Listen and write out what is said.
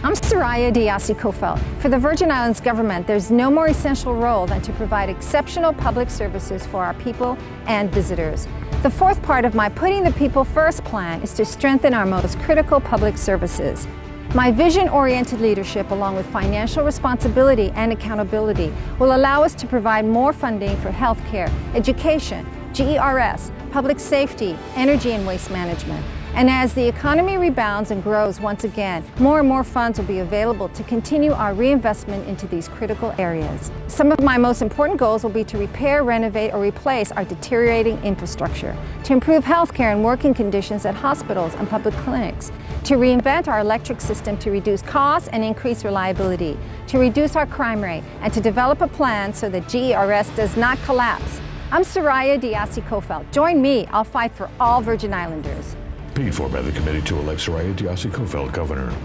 I'm Soraya Diassi-Kofelt. For the Virgin Islands government, there's no more essential role than to provide exceptional public services for our people and visitors. The fourth part of my Putting the People First plan is to strengthen our most critical public services. My vision-oriented leadership, along with financial responsibility and accountability, will allow us to provide more funding for healthcare, education, GERS, public safety, energy and waste management. And as the economy rebounds and grows once again, more and more funds will be available to continue our reinvestment into these critical areas. Some of my most important goals will be to repair, renovate, or replace our deteriorating infrastructure, to improve healthcare and working conditions at hospitals and public clinics, to reinvent our electric system to reduce costs and increase reliability, to reduce our crime rate, and to develop a plan so that GERS does not collapse. I'm Soraya Diassi-Kofelt. Join me, I'll fight for all Virgin Islanders. Paid for by the committee to elect Soraya Diassi-Kofelt governor.